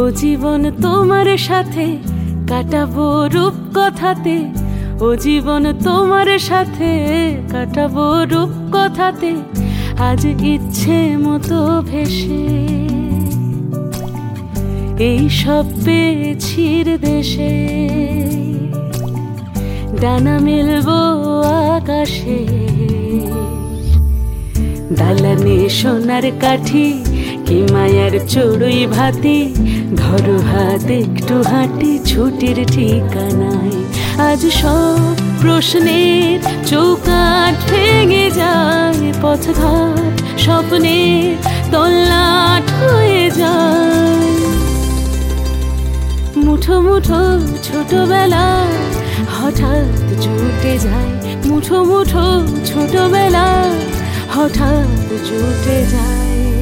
ও জীবন তোমার সাথে কাটাবো রূপ কথাতে, ও জীবন তোমার সাথে কাটাবো রূপ কথাতে, আজ ইচ্ছে মতো ভেসে এই সব পেয়েছির দেশে। ডানা মেলবো আকাশে, দালানে সোনার কাঠি কি মায়ার চড়ুই ভাতি, ধরো হাত একটু হাঁটি ছুটির ঠিকানায়। আজ সব প্রশ্নের চৌকাঠ ভেঙে যায়, পথঘাট স্বপ্নের তল্লাট হয়ে যায়। মুঠো মুঠো ছোটবেলা হঠাৎ জুটে যায়, মুঠো মুঠো ছোটবেলা হঠাৎ জুটে যায়।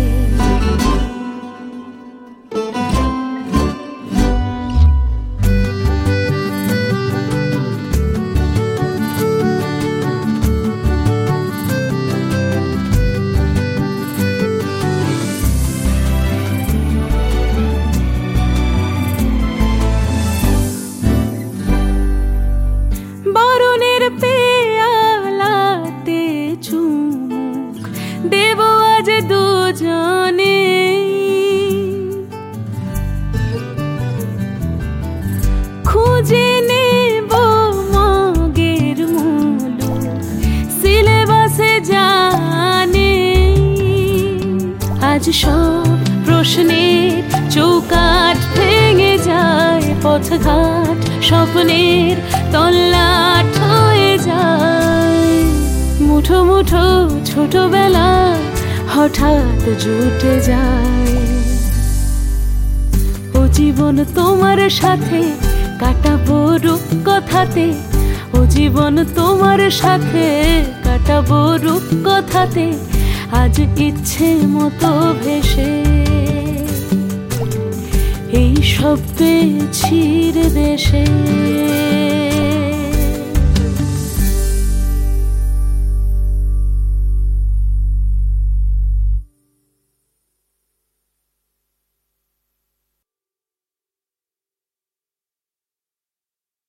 বরণের পেয়ালাতে চুমুক দেব আজ দুজনে, খুঁজে নেব মগের মুলুক সিলেবাসে জানে। আজ সব প্রশ্নের চৌকাঠ ভেঙে যায়, পথঘাট স্বপ্নের তল্লাট হয়ে যায়। মুঠো মুঠো ছোটবেলা হঠাৎ জুটে যায়। ও জীবন তোমার সাথে কাটাবো রূপ কথাতে, ও জীবন তোমার সাথে কাটাবো রূপ কথাতে, আজ ইচ্ছে মতো ভেসে এই সব পেয়েছির দেশে।